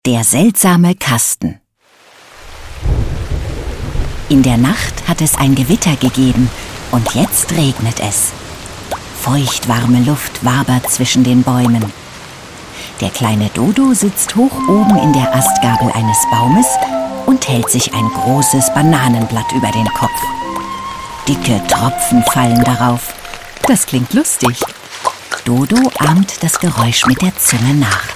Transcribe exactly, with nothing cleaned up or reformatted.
Der seltsame Kasten. In der Nacht hat es ein Gewitter gegeben und jetzt regnet es. Feuchtwarme Luft wabert zwischen den Bäumen. Der kleine Dodo sitzt hoch oben in der Astgabel eines Baumes und hält sich ein großes Bananenblatt über den Kopf. Dicke Tropfen fallen darauf. Das klingt lustig. Dodo ahmt das Geräusch mit der Zunge nach.